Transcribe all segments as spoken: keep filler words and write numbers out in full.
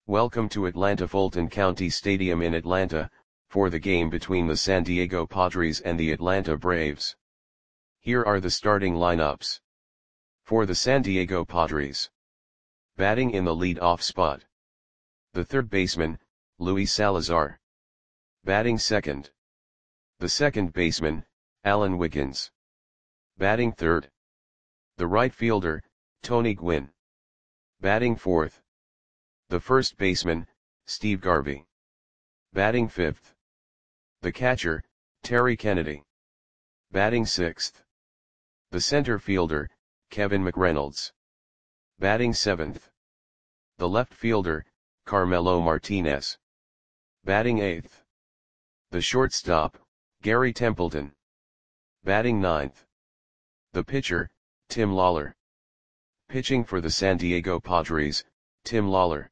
Welcome to Atlanta Fulton County Stadium in Atlanta, for the game between the San Diego Padres and the Atlanta Braves. Here are the starting lineups. For the San Diego Padres. Batting in the lead-off spot. The third baseman, Luis Salazar. Batting second. The second baseman, Alan Wiggins. Batting third. The right fielder, Tony Gwynn. Batting fourth. The first baseman, Steve Garvey. Batting fifth. The catcher, Terry Kennedy. Batting sixth. The center fielder, Kevin McReynolds. Batting seventh. The left fielder, Carmelo Martinez. Batting eighth. The shortstop, Gary Templeton. Batting ninth. The pitcher, Tim Lawler. Pitching for the San Diego Padres, Tim Lawler.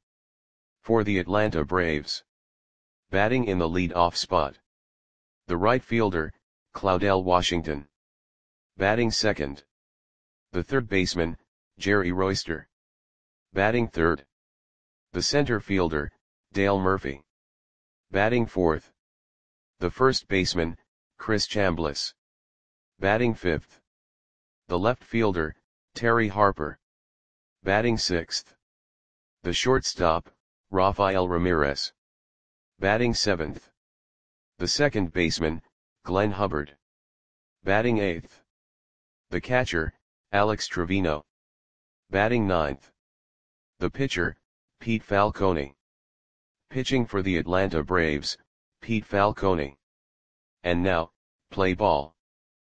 For the Atlanta Braves. Batting in the lead-off spot. The right fielder, Claudell Washington. Batting second. The third baseman, Jerry Royster. Batting third. The center fielder, Dale Murphy. Batting fourth. The first baseman, Chris Chambliss. Batting fifth. The left fielder, Terry Harper. Batting sixth. The shortstop, Rafael Ramirez. Batting seventh. The second baseman, Glenn Hubbard. Batting eighth. The catcher, Alex Trevino. Batting ninth. The pitcher, Pete Falcone. Pitching for the Atlanta Braves, Pete Falcone. And now, play ball.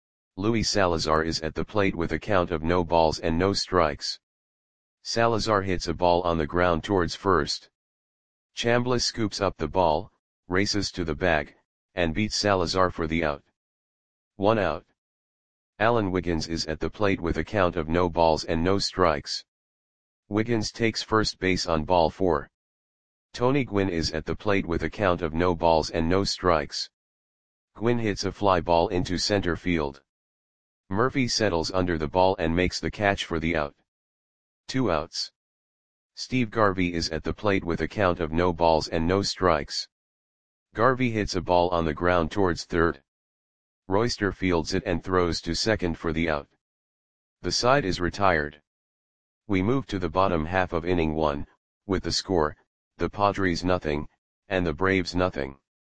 Luis Salazar is at the plate with a count of no balls and no strikes. Salazar hits a ball on the ground towards first. Chambliss scoops up the ball, races to the bag, and beats Salazar for the out. One out. Alan Wiggins is at the plate with a count of no balls and no strikes. Wiggins takes first base on ball four. Tony Gwynn is at the plate with a count of no balls and no strikes. Gwynn hits a fly ball into center field. Murphy settles under the ball and makes the catch for the out. Two outs. Steve Garvey is at the plate with a count of no balls and no strikes. Garvey hits a ball on the ground towards third. Royster fields it and throws to second for the out. The side is retired. We move to the bottom half of inning one, with the score, the Padres nothing, and the Braves nothing.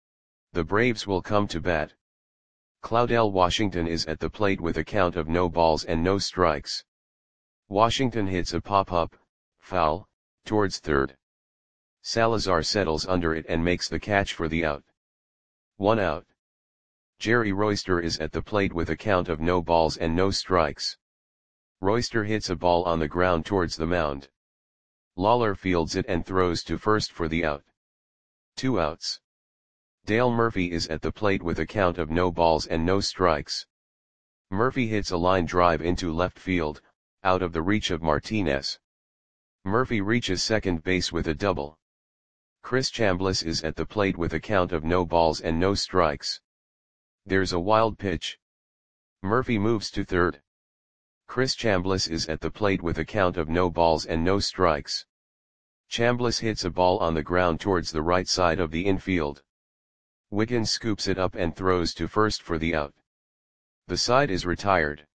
The Braves will come to bat. Claudell Washington is at the plate with a count of no balls and no strikes. Washington hits a pop-up, foul, towards third. Salazar settles under it and makes the catch for the out. One out. Jerry Royster is at the plate with a count of no balls and no strikes. Royster hits a ball on the ground towards the mound. Lawler fields it and throws to first for the out. Two outs. Dale Murphy is at the plate with a count of no balls and no strikes. Murphy hits a line drive into left field, out of the reach of Martinez. Murphy reaches second base with a double. Chris Chambliss is at the plate with a count of no balls and no strikes. There's a wild pitch. Murphy moves to third. Chris Chambliss is at the plate with a count of no balls and no strikes. Chambliss hits a ball on the ground towards the right side of the infield. Wiggins scoops it up and throws to first for the out. The side is retired.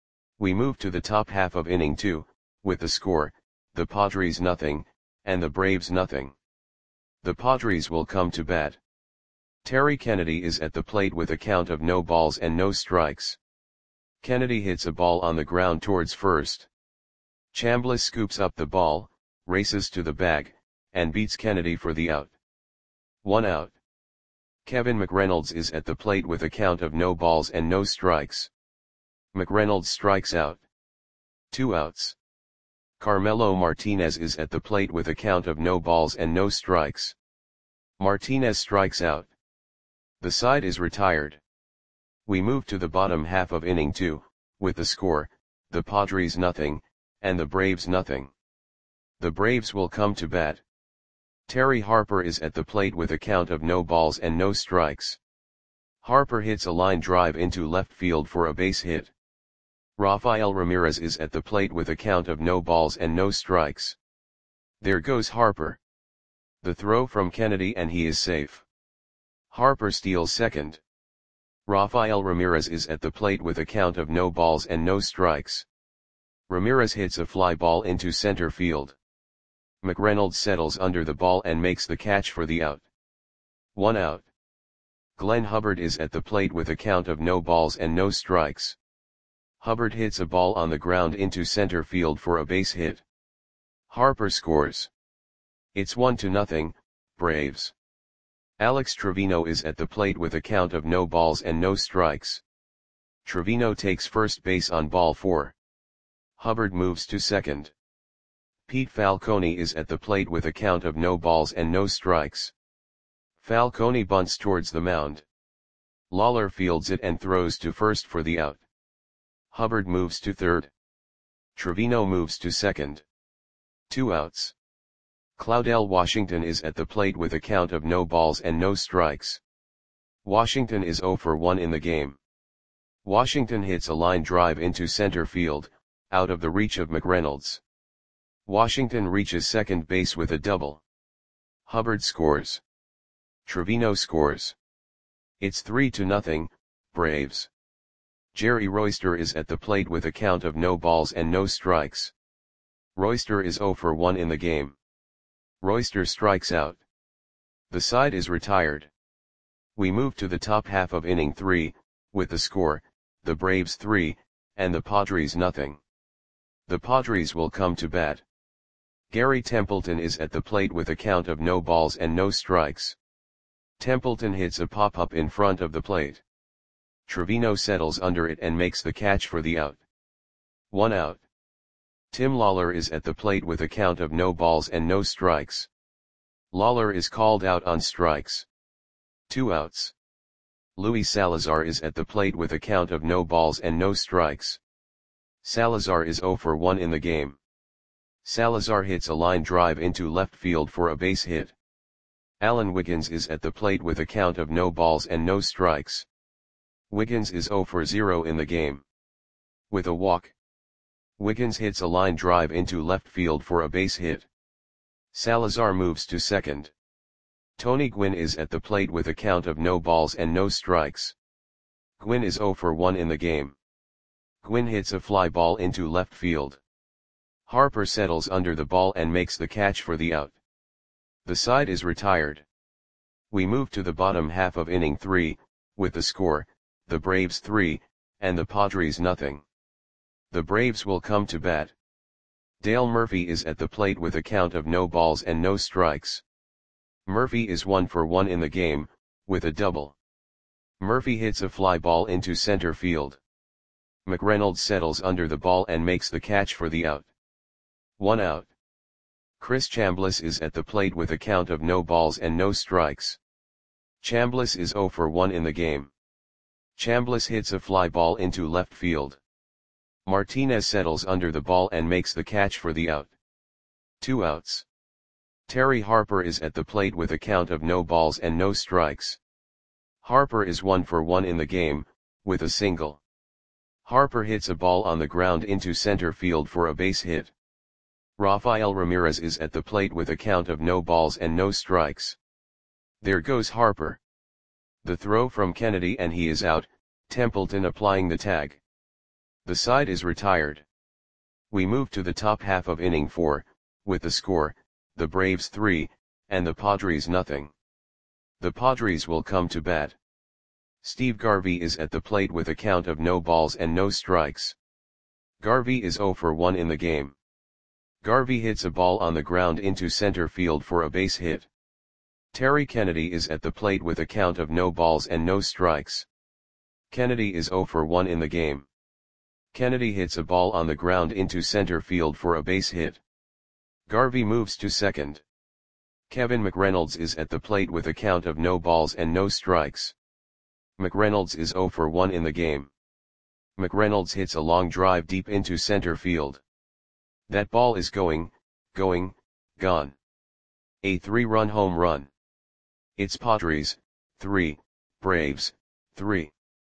We move to the top half of inning two, with the score, the Padres nothing, and the Braves nothing. The Padres will come to bat. Terry Kennedy is at the plate with a count of no balls and no strikes. Kennedy hits a ball on the ground towards first. Chambliss scoops up the ball, races to the bag, and beats Kennedy for the out. One out. Kevin McReynolds is at the plate with a count of no balls and no strikes. McReynolds strikes out. Two outs. Carmelo Martinez is at the plate with a count of no balls and no strikes. Martinez strikes out. The side is retired. We move to the bottom half of inning two, with the score, the Padres nothing, and the Braves nothing. The Braves will come to bat. Terry Harper is at the plate with a count of no balls and no strikes. Harper hits a line drive into left field for a base hit. Rafael Ramirez is at the plate with a count of no balls and no strikes. There goes Harper. The throw from Kennedy and he is safe. Harper steals second. Rafael Ramirez is at the plate with a count of no balls and no strikes. Ramirez hits a fly ball into center field. McReynolds settles under the ball and makes the catch for the out. One out. Glenn Hubbard is at the plate with a count of no balls and no strikes. Hubbard hits a ball on the ground into center field for a base hit. Harper scores. It's one to nothing, Braves. Alex Trevino is at the plate with a count of no balls and no strikes. Trevino takes first base on ball four. Hubbard moves to second. Pete Falcone is at the plate with a count of no balls and no strikes. Falcone bunts towards the mound. Lawler fields it and throws to first for the out. Hubbard moves to third. Trevino moves to second. Two outs. Claudel Washington is at the plate with a count of no balls and no strikes. Washington is zero for one in the game. Washington hits a line drive into center field, out of the reach of McReynolds. Washington reaches second base with a double. Hubbard scores. Trevino scores. It's three to nothing, Braves. Jerry Royster is at the plate with a count of no balls and no strikes. Royster is zero for one in the game. Royster strikes out. The side is retired. We move to the top half of inning three, with the score, the Braves three, and the Padres nothing. The Padres will come to bat. Gary Templeton is at the plate with a count of no balls and no strikes. Templeton hits a pop-up in front of the plate. Trevino settles under it and makes the catch for the out. One out. Tim Lawler is at the plate with a count of no balls and no strikes. Lawler is called out on strikes. Two outs. Luis Salazar is at the plate with a count of no balls and no strikes. Salazar is zero for one in the game. Salazar hits a line drive into left field for a base hit. Alan Wiggins is at the plate with a count of no balls and no strikes. Wiggins is zero for zero in the game. With a walk. Wiggins hits a line drive into left field for a base hit. Salazar moves to second. Tony Gwynn is at the plate with a count of no balls and no strikes. Gwynn is zero for one in the game. Gwynn hits a fly ball into left field. Harper settles under the ball and makes the catch for the out. The side is retired. We move to the bottom half of inning three, with the score, the Braves three, and the Padres nothing. The Braves will come to bat. Dale Murphy is at the plate with a count of no balls and no strikes. Murphy is one for one in the game, with a double. Murphy hits a fly ball into center field. McReynolds settles under the ball and makes the catch for the out. One out. Chris Chambliss is at the plate with a count of no balls and no strikes. Chambliss is zero for one in the game. Chambliss hits a fly ball into left field. Martinez settles under the ball and makes the catch for the out. Two outs. Terry Harper is at the plate with a count of no balls and no strikes. Harper is one for one in the game, with a single. Harper hits a ball on the ground into center field for a base hit. Rafael Ramirez is at the plate with a count of no balls and no strikes. There goes Harper. The throw from Kennedy and he is out, Templeton applying the tag. The side is retired. We move to the top half of inning four, with the score, the Braves three, and the Padres nothing. The Padres will come to bat. Steve Garvey is at the plate with a count of no balls and no strikes. Garvey is zero for one in the game. Garvey hits a ball on the ground into center field for a base hit. Terry Kennedy is at the plate with a count of no balls and no strikes. Kennedy is zero for one in the game. Kennedy hits a ball on the ground into center field for a base hit. Garvey moves to second. Kevin McReynolds is at the plate with a count of no balls and no strikes. McReynolds is zero for one in the game. McReynolds hits a long drive deep into center field. That ball is going, going, gone. A three-run home run. It's Padres, three, Braves, three.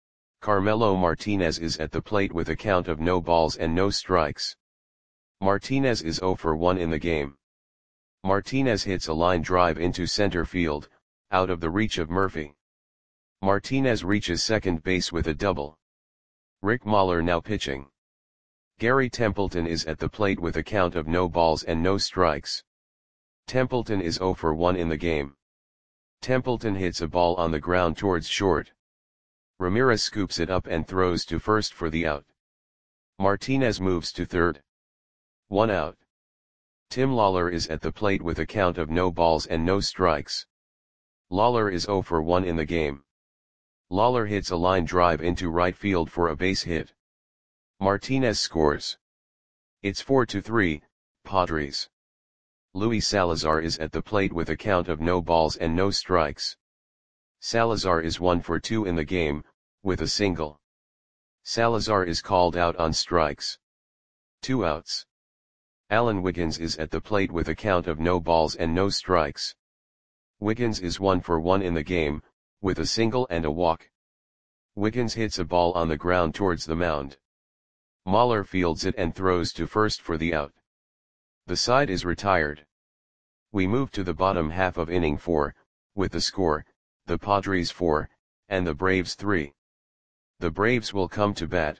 Carmelo Martinez is at the plate with a count of no balls and no strikes. Martinez is zero for one in the game. Martinez hits a line drive into center field, out of the reach of Murphy. Martinez reaches second base with a double. Rick Mahler now pitching. Gary Templeton is at the plate with a count of no balls and no strikes. Templeton is zero for one in the game. Templeton hits a ball on the ground towards short. Ramirez scoops it up and throws to first for the out. Martinez moves to third. One out. Tim Lawler is at the plate with a count of no balls and no strikes. Lawler is zero for one in the game. Lawler hits a line drive into right field for a base hit. Martinez scores. It's four to three, Padres. Luis Salazar is at the plate with a count of no balls and no strikes. Salazar is one for two in the game, with a single. Salazar is called out on strikes. Two outs. Alan Wiggins is at the plate with a count of no balls and no strikes. Wiggins is one for one in the game, with a single and a walk. Wiggins hits a ball on the ground towards the mound. Mahler fields it and throws to first for the out. The side is retired. We move to the bottom half of inning four, with the score, the Padres four, and the Braves three. The Braves will come to bat.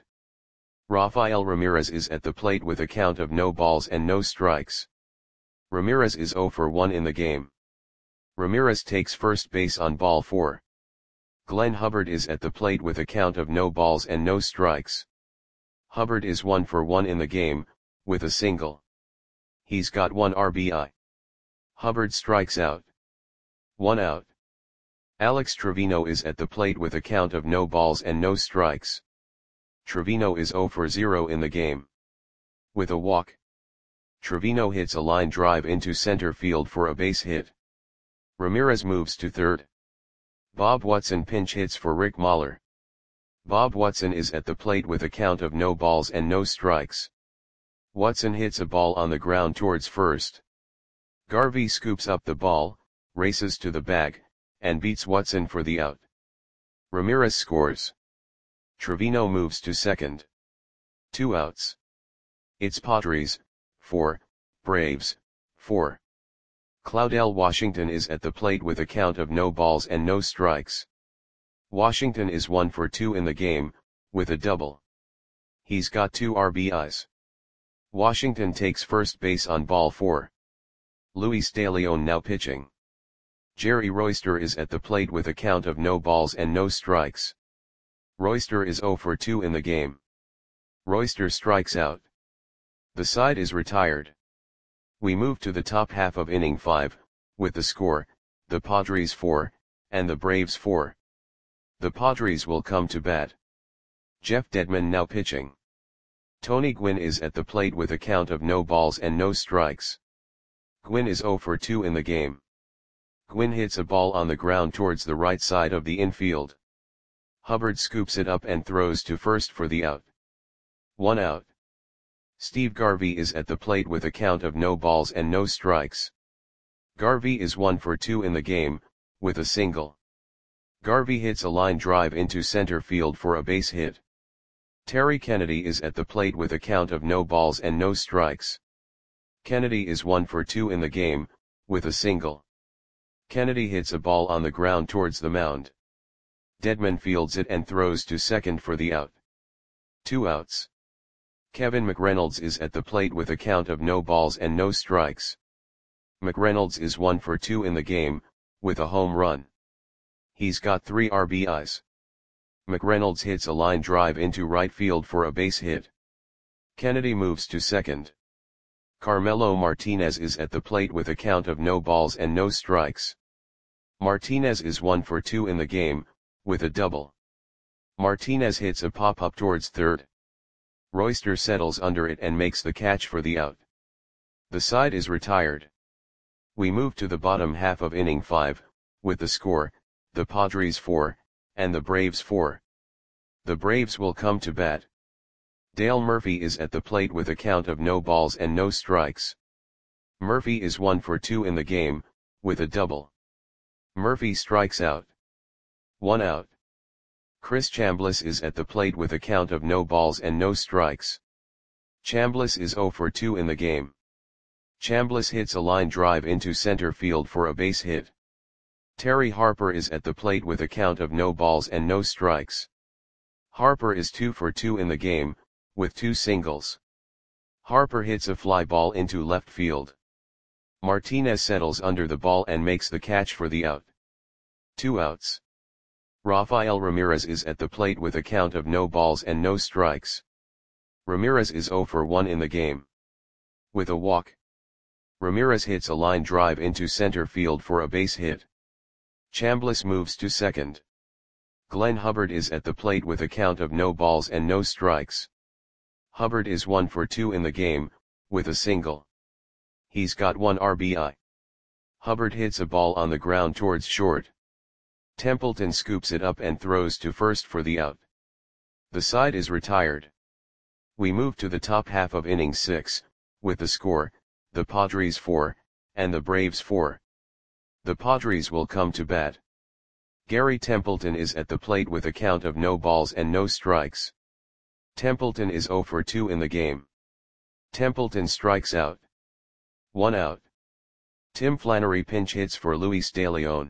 Rafael Ramirez is at the plate with a count of no balls and no strikes. Ramirez is zero for one in the game. Ramirez takes first base on ball four. Glenn Hubbard is at the plate with a count of no balls and no strikes. Hubbard is one for one in the game, with a single. He's got one R B I. Hubbard strikes out. One out. Alex Trevino is at the plate with a count of no balls and no strikes. Trevino is zero for zero in the game. With a walk. Trevino hits a line drive into center field for a base hit. Ramirez moves to third. Bob Watson pinch hits for Rick Mahler. Bob Watson is at the plate with a count of no balls and no strikes. Watson hits a ball on the ground towards first. Garvey scoops up the ball, races to the bag, and beats Watson for the out. Ramirez scores. Trevino moves to second. Two outs. It's Padres, four, Braves, four. Claudel Washington is at the plate with a count of no balls and no strikes. Washington is one for two in the game, with a double. He's got two R B Is. Washington takes first base on ball four. Luis De Leon now pitching. Jerry Royster is at the plate with a count of no balls and no strikes. Royster is zero for two in the game. Royster strikes out. The side is retired. We move to the top half of inning five, with the score, the Padres four, and the Braves four. The Padres will come to bat. Jeff Dedman now pitching. Tony Gwynn is at the plate with a count of no balls and no strikes. Gwynn is zero for two in the game. Gwynn hits a ball on the ground towards the right side of the infield. Hubbard scoops it up and throws to first for the out. One out. Steve Garvey is at the plate with a count of no balls and no strikes. Garvey is one for two in the game, with a single. Garvey hits a line drive into center field for a base hit. Terry Kennedy is at the plate with a count of no balls and no strikes. Kennedy is one for two in the game, with a single. Kennedy hits a ball on the ground towards the mound. Dedman fields it and throws to second for the out. Two outs. Kevin McReynolds is at the plate with a count of no balls and no strikes. McReynolds is one for two in the game, with a home run. He's got three R B Is. McReynolds hits a line drive into right field for a base hit. Kennedy moves to second. Carmelo Martinez is at the plate with a count of no balls and no strikes. Martinez is one for two in the game, with a double. Martinez hits a pop-up towards third. Royster settles under it and makes the catch for the out. The side is retired. We move to the bottom half of inning five, with the score, the Padres four, and the Braves four. The Braves will come to bat. Dale Murphy is at the plate with a count of no balls and no strikes. Murphy is one for two in the game, with a double. Murphy strikes out. One out. Chris Chambliss is at the plate with a count of no balls and no strikes. Chambliss is zero for two in the game. Chambliss hits a line drive into center field for a base hit. Terry Harper is at the plate with a count of no balls and no strikes. Harper is two for two in the game, with two singles. Harper hits a fly ball into left field. Martinez settles under the ball and makes the catch for the out. Two outs. Rafael Ramirez is at the plate with a count of no balls and no strikes. Ramirez is zero for one in the game. With a walk. Ramirez hits a line drive into center field for a base hit. Chambliss moves to second. Glenn Hubbard is at the plate with a count of no balls and no strikes. Hubbard is one for two in the game, with a single. He's got one R B I. Hubbard hits a ball on the ground towards short. Templeton scoops it up and throws to first for the out. The side is retired. We move to the top half of inning six, with the score, the Padres four, and the Braves four. The Padres will come to bat. Gary Templeton is at the plate with a count of no balls and no strikes. Templeton is zero for two in the game. Templeton strikes out. One out. Tim Flannery pinch hits for Luis De Leon.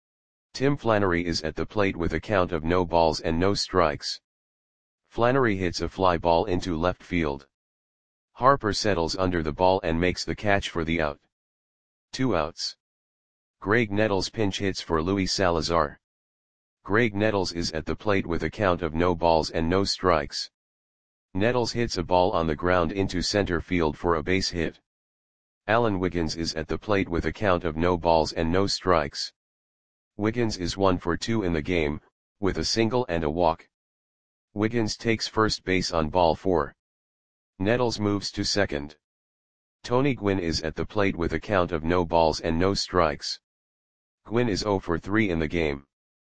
Tim Flannery is at the plate with a count of no balls and no strikes. Flannery hits a fly ball into left field. Harper settles under the ball and makes the catch for the out. Two outs. Greg Nettles pinch hits for Luis Salazar. Greg Nettles is at the plate with a count of no balls and no strikes. Nettles hits a ball on the ground into center field for a base hit. Alan Wiggins is at the plate with a count of no balls and no strikes. Wiggins is one for two in the game, with a single and a walk. Wiggins takes first base on ball four. Nettles moves to second. Tony Gwynn is at the plate with a count of no balls and no strikes. Gwynn is zero for three in the game.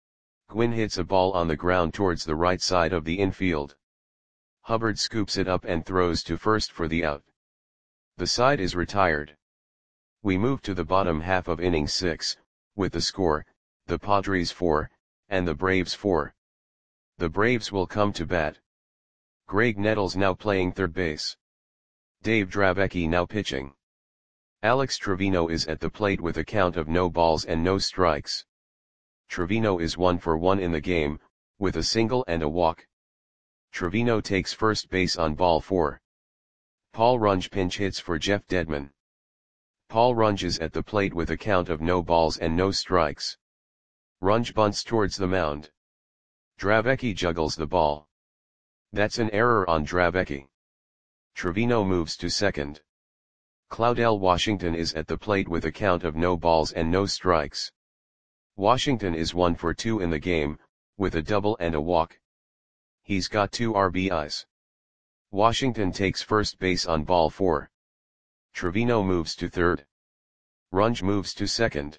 Gwynn hits a ball on the ground towards the right side of the infield. Hubbard scoops it up and throws to first for the out. The side is retired. We move to the bottom half of inning six, with the score, the Padres four, and the Braves four. The Braves will come to bat. Greg Nettles now playing third base. Dave Dravecky now pitching. Alex Trevino is at the plate with a count of no balls and no strikes. Trevino is one for one in the game, with a single and a walk. Trevino takes first base on ball four. Paul Runge pinch hits for Jeff Dedman. Paul Runge is at the plate with a count of no balls and no strikes. Runge bunts towards the mound. Dravecky juggles the ball. That's an error on Dravecky. Trevino moves to second. Claudel Washington is at the plate with a count of no balls and no strikes. Washington is one for two in the game, with a double and a walk. He's got two R B Is. Washington takes first base on ball four. Trevino moves to third. Runge moves to second.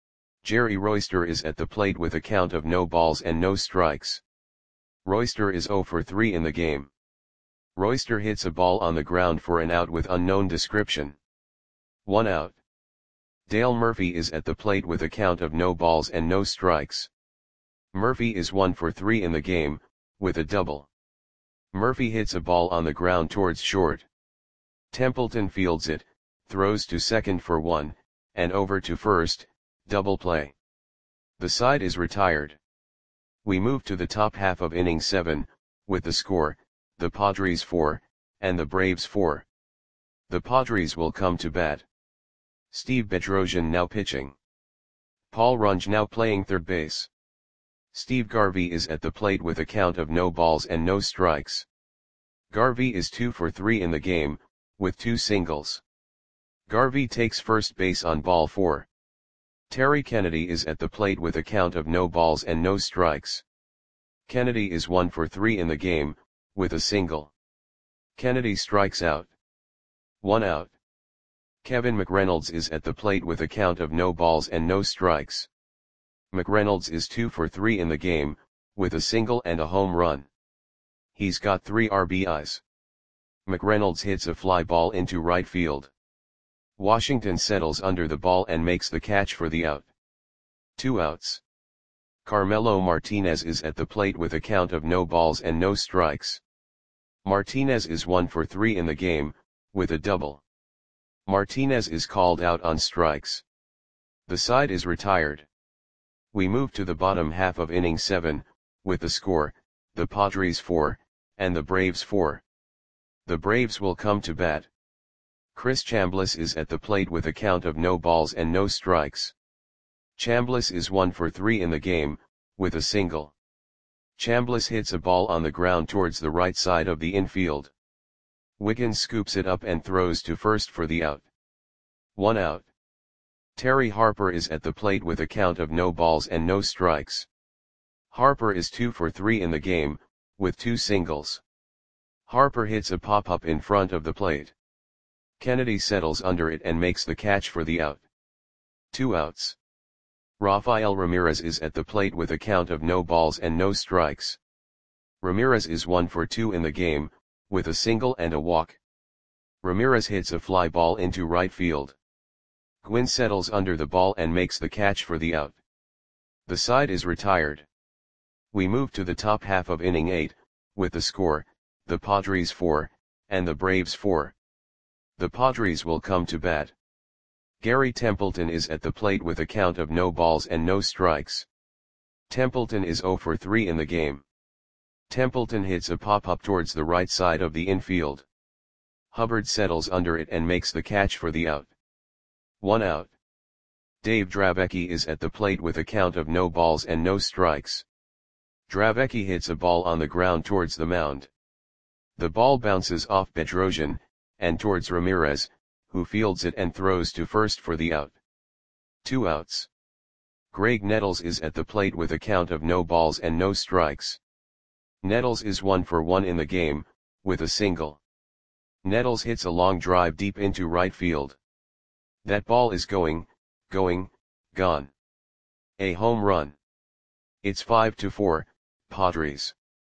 Jerry Royster is at the plate with a count of no balls and no strikes. Royster is zero for three in the game. Royster hits a ball on the ground for an out with unknown description. One out. Dale Murphy is at the plate with a count of no balls and no strikes. Murphy is one for three in the game, with a double. Murphy hits a ball on the ground towards short. Templeton fields it, throws to second for one, and over to first, double play. The side is retired. We move to the top half of inning seven, with the score, the Padres four, and the Braves four. The Padres will come to bat. Steve Bedrosian now pitching. Paul Runge now playing third base. Steve Garvey is at the plate with a count of no balls and no strikes. Garvey is two for three in the game, with two singles. Garvey takes first base on ball four. Terry Kennedy is at the plate with a count of no balls and no strikes. Kennedy is one for three in the game, with a single. Kennedy strikes out. One out. Kevin McReynolds is at the plate with a count of no balls and no strikes. McReynolds is two for three in the game, with a single and a home run. He's got three R B Is. McReynolds hits a fly ball into right field. Washington settles under the ball and makes the catch for the out. Two outs. Carmelo Martinez is at the plate with a count of no balls and no strikes. Martinez is one for three in the game, with a double. Martinez is called out on strikes. The side is retired. We move to the bottom half of inning seven, with the score, the Padres four, and the Braves four. The Braves will come to bat. Chris Chambliss is at the plate with a count of no balls and no strikes. Chambliss is one for three in the game, with a single. Chambliss hits a ball on the ground towards the right side of the infield. Wiggins scoops it up and throws to first for the out. One out. Terry Harper is at the plate with a count of no balls and no strikes. Harper is two for three in the game, with two singles. Harper hits a pop-up in front of the plate. Kennedy settles under it and makes the catch for the out. Two outs. Rafael Ramirez is at the plate with a count of no balls and no strikes. Ramirez is one for two in the game, with a single and a walk. Ramirez hits a fly ball into right field. Gwynn settles under the ball and makes the catch for the out. The side is retired. We move to the top half of inning eight, with the score, the Padres four, and the Braves four. The Padres will come to bat. Gary Templeton is at the plate with a count of no balls and no strikes. Templeton is zero for three in the game. Templeton hits a pop-up towards the right side of the infield. Hubbard settles under it and makes the catch for the out. One out. Dave Dravecky is at the plate with a count of no balls and no strikes. Dravecky hits a ball on the ground towards the mound. The ball bounces off Bedrosian, and towards Ramirez, who fields it and throws to first for the out. Two outs. Greg Nettles is at the plate with a count of no balls and no strikes. Nettles is one for one in the game, with a single. Nettles hits a long drive deep into right field. That ball is going, going, gone. A home run. It's five to four, Padres.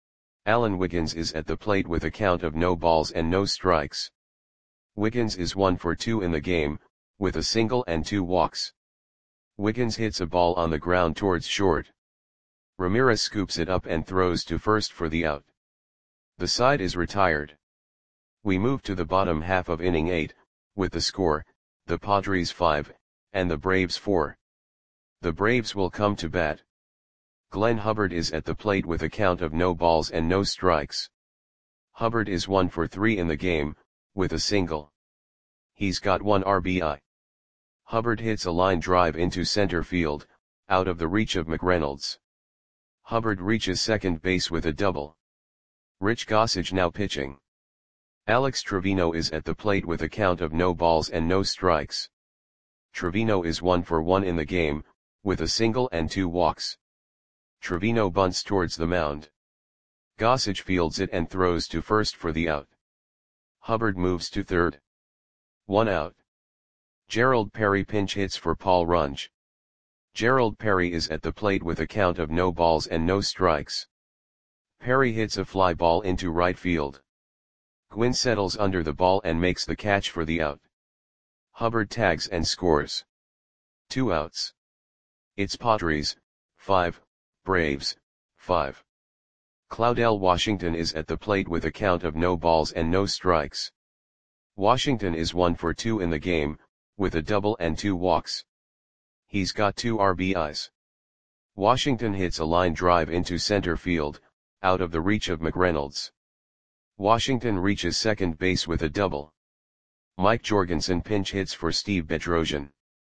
Alan Wiggins is at the plate with a count of no balls and no strikes. Wiggins is one for two in the game, with a single and two walks. Wiggins hits a ball on the ground towards short. Ramirez scoops it up and throws to first for the out. The side is retired. We move to the bottom half of inning eight, with the score, the Padres five, and the Braves four. The Braves will come to bat. Glenn Hubbard is at the plate with a count of no balls and no strikes. Hubbard is one for three in the game, with a single. He's got one R B I. Hubbard hits a line drive into center field, out of the reach of McReynolds. Hubbard reaches second base with a double. Rich Gossage now pitching. Alex Trevino is at the plate with a count of no balls and no strikes. Trevino is one for one in the game, with a single and two walks. Trevino bunts towards the mound. Gossage fields it and throws to first for the out. Hubbard moves to third. One out. Gerald Perry pinch hits for Paul Runge. Gerald Perry is at the plate with a count of no balls and no strikes. Perry hits a fly ball into right field. Gwynn settles under the ball and makes the catch for the out. Hubbard tags and scores. Two outs. It's Padres, five, Braves, five. Claudel Washington is at the plate with a count of no balls and no strikes. Washington is one for two in the game, with a double and two walks. He's got two R B Is. Washington hits a line drive into center field, out of the reach of McReynolds. Washington reaches second base with a double. Mike Jorgensen pinch hits for Steve Bedrosian.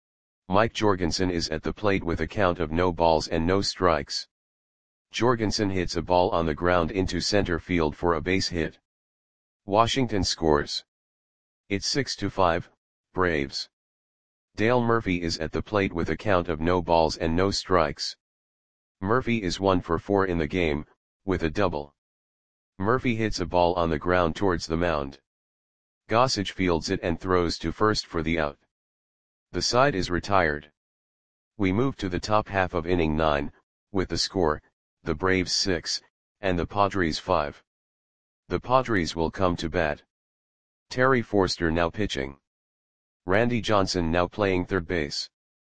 Mike Jorgensen is at the plate with a count of no balls and no strikes. Jorgensen hits a ball on the ground into center field for a base hit. Washington scores. It's six to five, Braves. Dale Murphy is at the plate with a count of no balls and no strikes. Murphy is one for four in the game, with a double. Murphy hits a ball on the ground towards the mound. Gossage fields it and throws to first for the out. The side is retired. We move to the top half of inning nine, with the score, the Braves six, and the Padres five. The Padres will come to bat. Terry Forster now pitching. Randy Johnson now playing third base.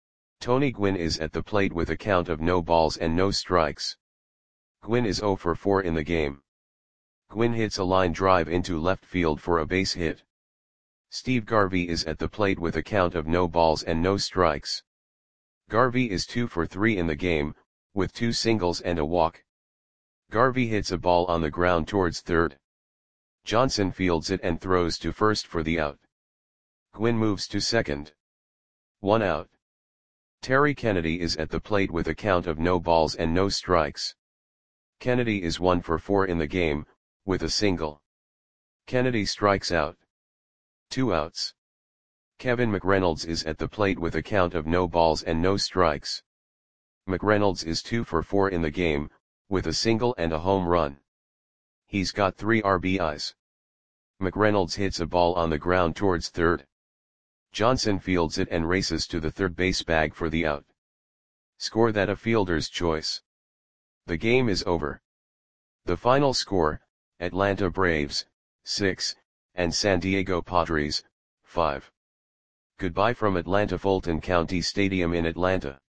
Tony Gwynn is at the plate with a count of no balls and no strikes. Gwynn is zero for four in the game. Gwynn hits a line drive into left field for a base hit. Steve Garvey is at the plate with a count of no balls and no strikes. Garvey is two for three in the game, with two singles and a walk. Garvey hits a ball on the ground towards third. Johnson fields it and throws to first for the out. Gwynn moves to second. One out. Terry Kennedy is at the plate with a count of no balls and no strikes. Kennedy is one for four in the game, with a single. Kennedy strikes out. Two outs. Kevin McReynolds is at the plate with a count of no balls and no strikes. McReynolds is two for four in the game, with a single and a home run. He's got three R B Is. McReynolds hits a ball on the ground towards third. Johnson fields it and races to the third base bag for the out. Score that a fielder's choice. The game is over. The final score, Atlanta Braves, six, and San Diego Padres, five. Goodbye from Atlanta Fulton County Stadium in Atlanta.